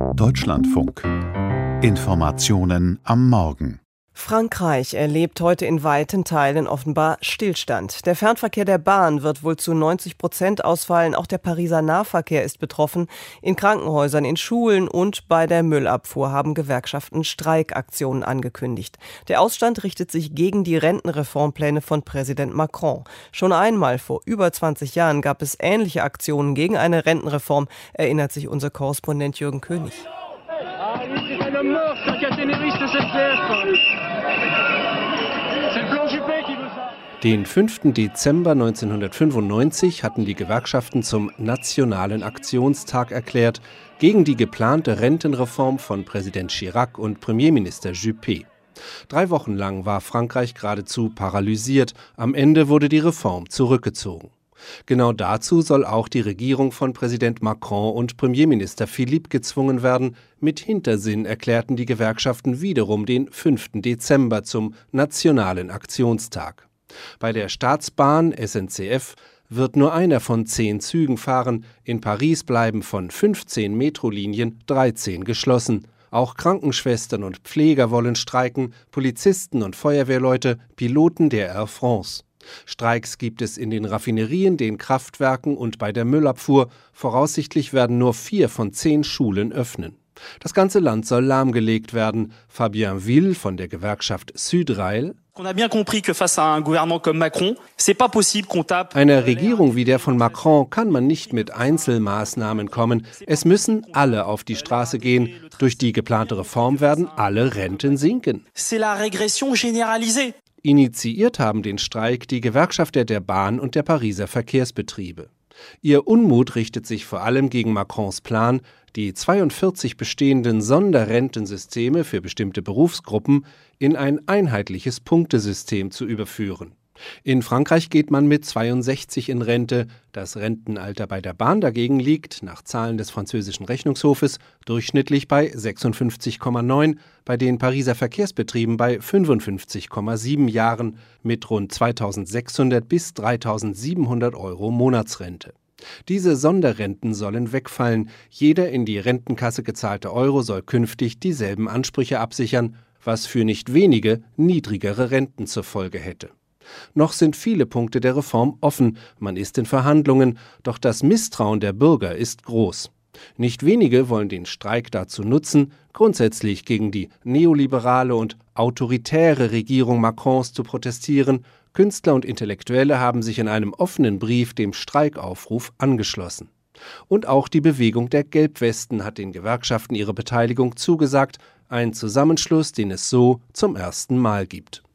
Deutschlandfunk. Informationen am Morgen. Frankreich erlebt heute in weiten Teilen offenbar Stillstand. Der Fernverkehr der Bahn wird wohl zu 90% ausfallen. Auch der Pariser Nahverkehr ist betroffen. In Krankenhäusern, in Schulen und bei der Müllabfuhr haben Gewerkschaften Streikaktionen angekündigt. Der Ausstand richtet sich gegen die Rentenreformpläne von Präsident Macron. Schon einmal vor über 20 Jahren gab es ähnliche Aktionen gegen eine Rentenreform, erinnert sich unser Korrespondent Jürgen König. Den 5. Dezember 1995 hatten die Gewerkschaften zum Nationalen Aktionstag erklärt, gegen die geplante Rentenreform von Präsident Chirac und Premierminister Juppé. 3 Wochen lang war Frankreich geradezu paralysiert. Am Ende wurde die Reform zurückgezogen. Genau dazu soll auch die Regierung von Präsident Macron und Premierminister Philippe gezwungen werden. Mit Hintersinn erklärten die Gewerkschaften wiederum den 5. Dezember zum Nationalen Aktionstag. Bei der Staatsbahn SNCF wird nur einer von 10 Zügen fahren. In Paris bleiben von 15 Metrolinien 13 geschlossen. Auch Krankenschwestern und Pfleger wollen streiken, Polizisten und Feuerwehrleute, Piloten der Air France. Streiks gibt es in den Raffinerien, den Kraftwerken und bei der Müllabfuhr. Voraussichtlich werden nur 4 von 10 Schulen öffnen. Das ganze Land soll lahmgelegt werden. Fabien Will von der Gewerkschaft Sudrail: Einer Regierung wie der von Macron kann man nicht mit Einzelmaßnahmen kommen. Es müssen alle auf die Straße gehen. Durch die geplante Reform werden alle Renten sinken. Initiiert haben den Streik die Gewerkschafter der Bahn und der Pariser Verkehrsbetriebe. Ihr Unmut richtet sich vor allem gegen Macrons Plan, die 42 bestehenden Sonderrentensysteme für bestimmte Berufsgruppen in ein einheitliches Punktesystem zu überführen. In Frankreich geht man mit 62 in Rente. Das Rentenalter bei der Bahn dagegen liegt, nach Zahlen des französischen Rechnungshofes, durchschnittlich bei 56,9, bei den Pariser Verkehrsbetrieben bei 55,7 Jahren mit rund 2.600 bis 3.700 Euro Monatsrente. Diese Sonderrenten sollen wegfallen. Jeder in die Rentenkasse gezahlte Euro soll künftig dieselben Ansprüche absichern, was für nicht wenige niedrigere Renten zur Folge hätte. Noch sind viele Punkte der Reform offen, man ist in Verhandlungen, doch das Misstrauen der Bürger ist groß. Nicht wenige wollen den Streik dazu nutzen, grundsätzlich gegen die neoliberale und autoritäre Regierung Macrons zu protestieren. Künstler und Intellektuelle haben sich in einem offenen Brief dem Streikaufruf angeschlossen. Und auch die Bewegung der Gelbwesten hat den Gewerkschaften ihre Beteiligung zugesagt, ein Zusammenschluss, den es so zum ersten Mal gibt.